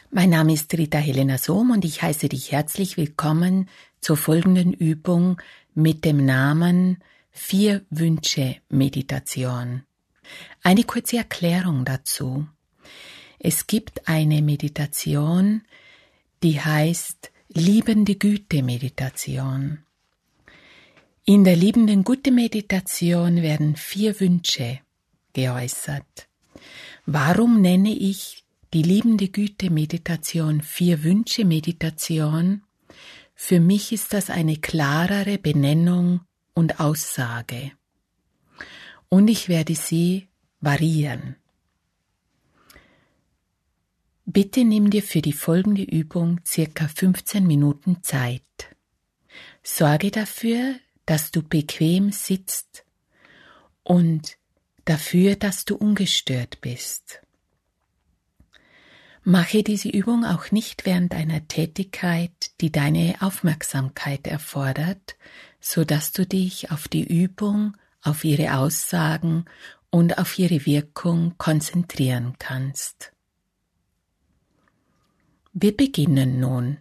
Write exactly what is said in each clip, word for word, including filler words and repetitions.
Mein Name ist Rita Helena Sohm und ich heiße dich herzlich willkommen zur folgenden Übung mit dem Namen Vier-Wünsche-Meditation. Eine kurze Erklärung dazu. Es gibt eine Meditation, die heißt Liebende Güte-Meditation. In der Liebenden Güte-Meditation werden vier Wünsche geäußert. Warum nenne ich die Liebende Güte-Meditation Vier-Wünsche-Meditation? Für mich ist das eine klarere Benennung und Aussage. Und ich werde sie variieren. Bitte nimm dir für die folgende Übung circa fünfzehn Minuten Zeit. Sorge dafür, dass du bequem sitzt und dafür, dass du ungestört bist. Mache diese Übung auch nicht während einer Tätigkeit, die deine Aufmerksamkeit erfordert, so dass du dich auf die Übung, auf ihre Aussagen und auf ihre Wirkung konzentrieren kannst. Wir beginnen nun.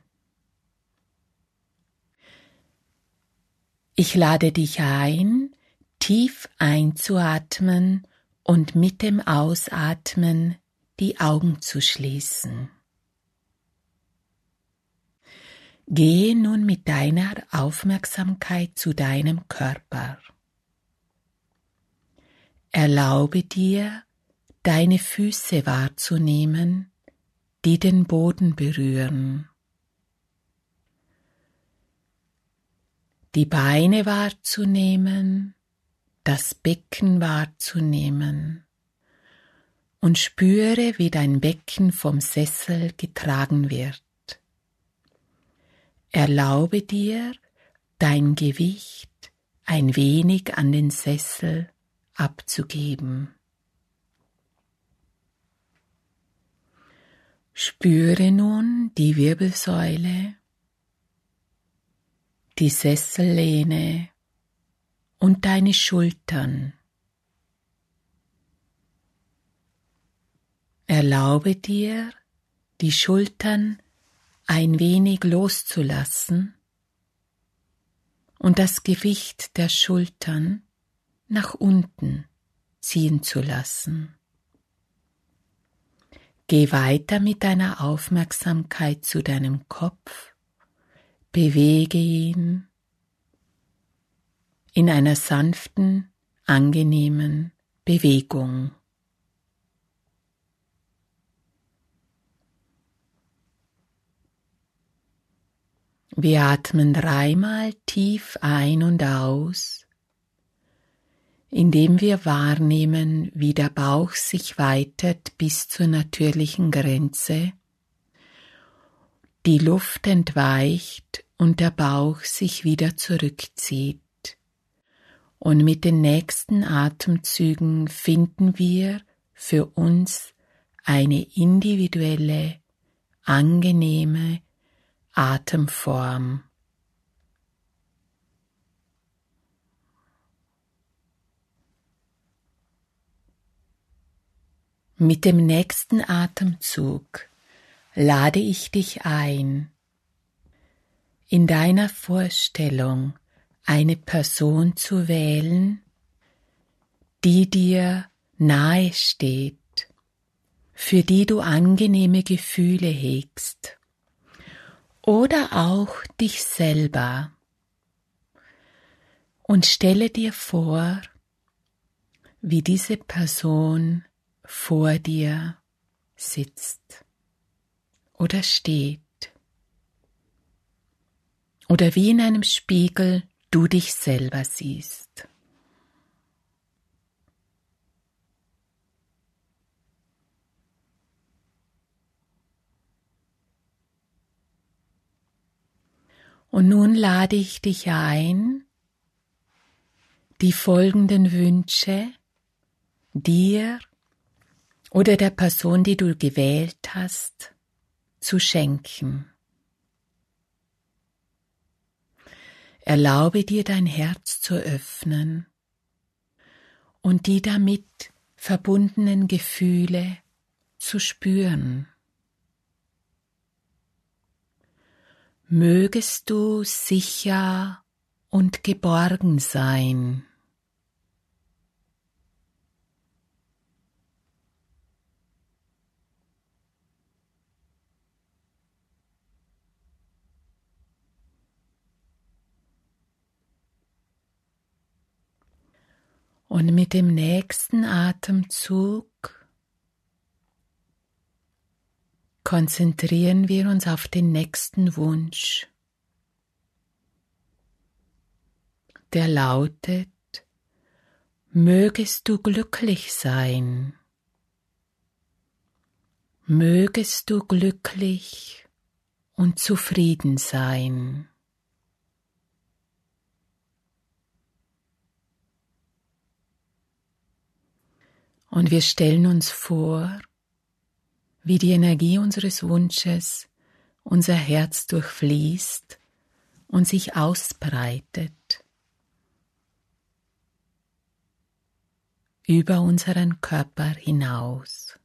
Ich lade dich ein, tief einzuatmen und mit dem Ausatmen die Augen zu schließen. Gehe nun mit deiner Aufmerksamkeit zu deinem Körper. Erlaube dir, deine Füße wahrzunehmen, die den Boden berühren. Die Beine wahrzunehmen, das Becken wahrzunehmen. Und spüre, wie dein Becken vom Sessel getragen wird. Erlaube dir, dein Gewicht ein wenig an den Sessel abzugeben. Spüre nun die Wirbelsäule, die Sessellehne und deine Schultern. Erlaube dir, die Schultern ein wenig loszulassen und das Gewicht der Schultern nach unten ziehen zu lassen. Geh weiter mit deiner Aufmerksamkeit zu deinem Kopf, bewege ihn in einer sanften, angenehmen Bewegung. Wir atmen dreimal tief ein und aus, indem wir wahrnehmen, wie der Bauch sich weitet bis zur natürlichen Grenze, die Luft entweicht und der Bauch sich wieder zurückzieht. Und mit den nächsten Atemzügen finden wir für uns eine individuelle, angenehme Atemform. Mit dem nächsten Atemzug lade ich dich ein, in deiner Vorstellung eine Person zu wählen, die dir nahe steht, für die du angenehme Gefühle hegst. Oder auch dich selber. Und stelle dir vor, wie diese Person vor dir sitzt oder steht. Oder wie in einem Spiegel du dich selber siehst. Und nun lade ich dich ein, die folgenden Wünsche dir oder der Person, die du gewählt hast, zu schenken. Erlaube dir, dein Herz zu öffnen und die damit verbundenen Gefühle zu spüren. Mögest du sicher und geborgen sein. Und mit dem nächsten Atemzug konzentrieren wir uns auf den nächsten Wunsch, der lautet: Mögest du glücklich sein, mögest du glücklich und zufrieden sein. Und wir stellen uns vor, wie die Energie unseres Wunsches unser Herz durchfließt und sich ausbreitet über unseren Körper hinaus.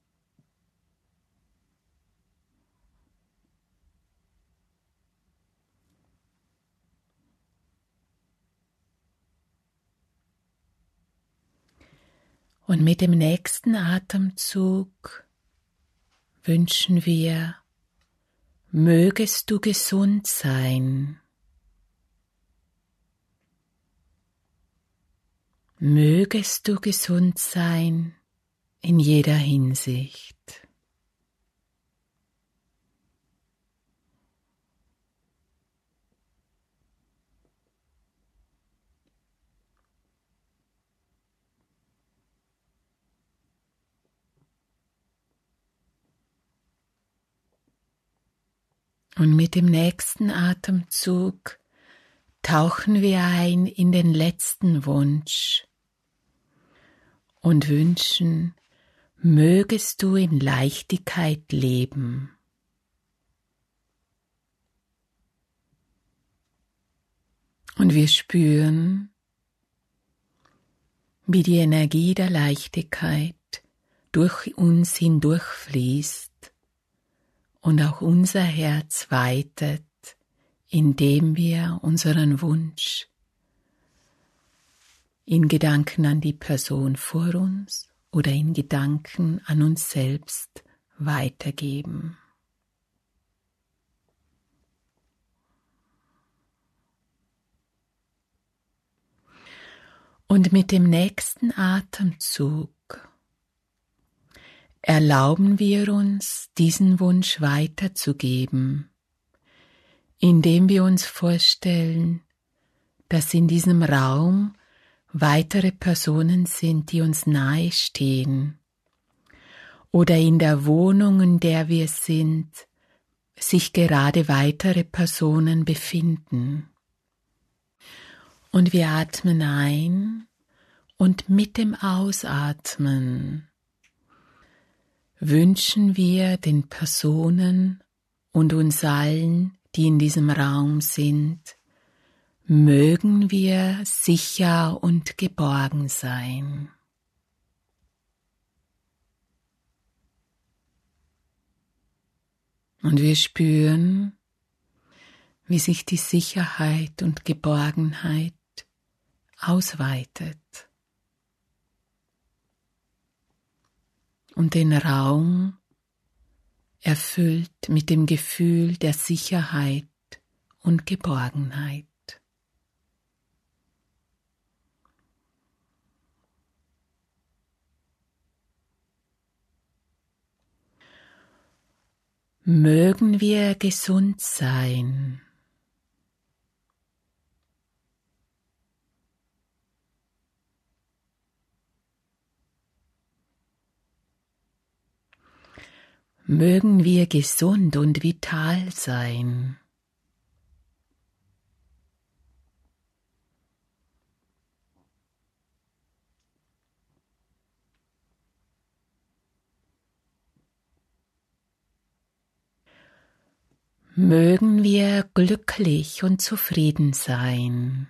Und mit dem nächsten Atemzug wünschen wir: Mögest du gesund sein, mögest du gesund sein in jeder Hinsicht. Und mit dem nächsten Atemzug tauchen wir ein in den letzten Wunsch und wünschen: Mögest du in Leichtigkeit leben. Und wir spüren, wie die Energie der Leichtigkeit durch uns hindurchfließt und auch unser Herz weitet, indem wir unseren Wunsch in Gedanken an die Person vor uns oder in Gedanken an uns selbst weitergeben. Und mit dem nächsten Atemzug erlauben wir uns, diesen Wunsch weiterzugeben, indem wir uns vorstellen, dass in diesem Raum weitere Personen sind, die uns nahe stehen, oder in der Wohnung, in der wir sind, sich gerade weitere Personen befinden. Und wir atmen ein und mit dem Ausatmen wünschen wir den Personen und uns allen, die in diesem Raum sind, mögen wir sicher und geborgen sein. Und wir spüren, wie sich die Sicherheit und Geborgenheit ausweitet und den Raum erfüllt mit dem Gefühl der Sicherheit und Geborgenheit. Mögen wir gesund sein. Mögen wir gesund und vital sein. Mögen wir glücklich und zufrieden sein.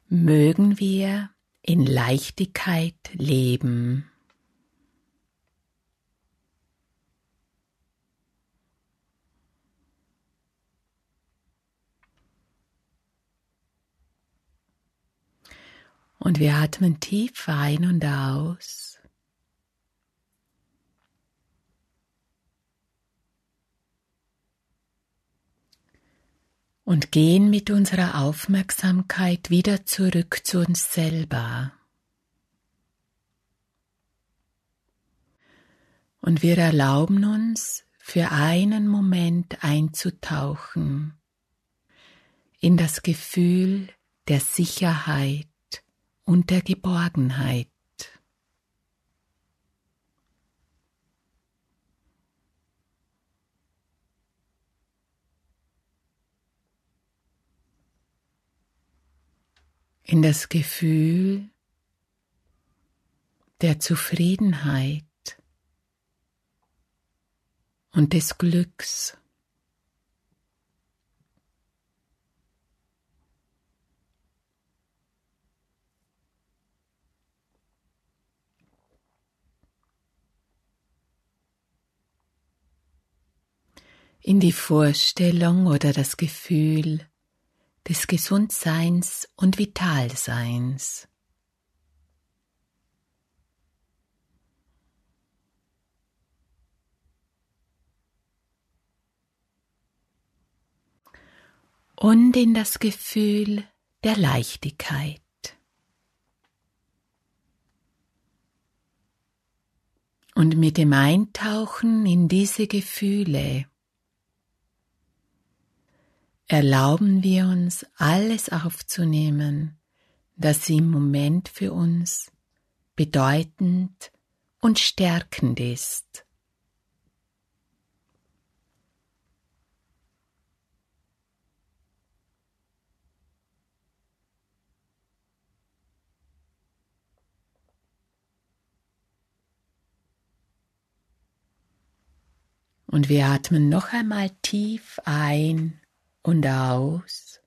Mögen wir in Leichtigkeit leben. Und wir atmen tief ein und aus. Und gehen mit unserer Aufmerksamkeit wieder zurück zu uns selber. Und wir erlauben uns, für einen Moment einzutauchen in das Gefühl der Sicherheit und der Geborgenheit. In das Gefühl der Zufriedenheit und des Glücks. In die Vorstellung oder das Gefühl des Gesundseins und Vitalseins. Und in das Gefühl der Leichtigkeit. Und mit dem Eintauchen in diese Gefühle erlauben wir uns, alles aufzunehmen, das im Moment für uns bedeutend und stärkend ist. Und wir atmen noch einmal tief ein und aus.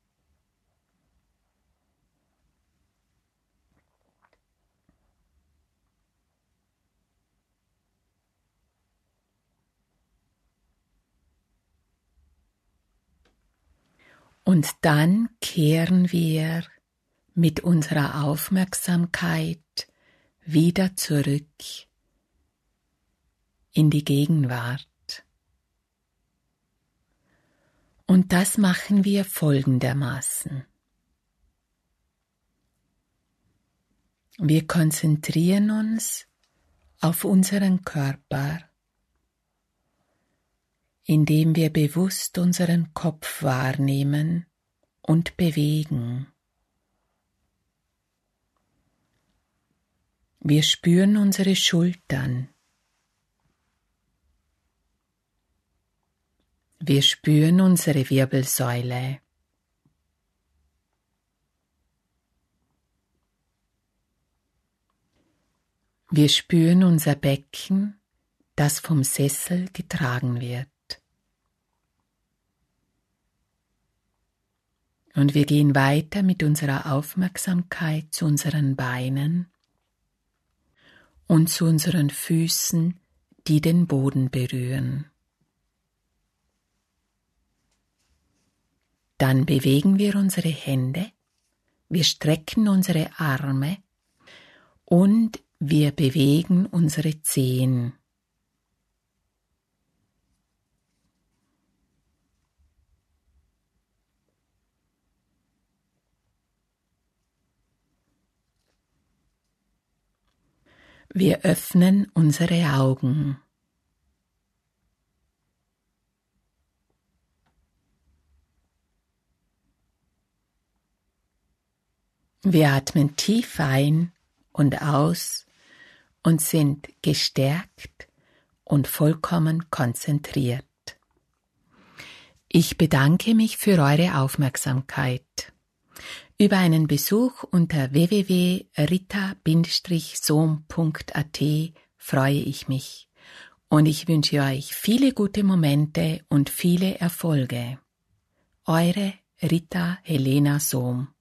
Und dann kehren wir mit unserer Aufmerksamkeit wieder zurück in die Gegenwart. Und das machen wir folgendermaßen. Wir konzentrieren uns auf unseren Körper, indem wir bewusst unseren Kopf wahrnehmen und bewegen. Wir spüren unsere Schultern. Wir spüren unsere Wirbelsäule. Wir spüren unser Becken, das vom Sessel getragen wird. Und wir gehen weiter mit unserer Aufmerksamkeit zu unseren Beinen und zu unseren Füßen, die den Boden berühren. Dann bewegen wir unsere Hände, wir strecken unsere Arme und wir bewegen unsere Zehen. Wir öffnen unsere Augen. Wir atmen tief ein und aus und sind gestärkt und vollkommen konzentriert. Ich bedanke mich für eure Aufmerksamkeit. Über einen Besuch unter w w w punkt rita Bindestrich sohm punkt a t freue ich mich und ich wünsche euch viele gute Momente und viele Erfolge. Eure Rita Helena Sohm.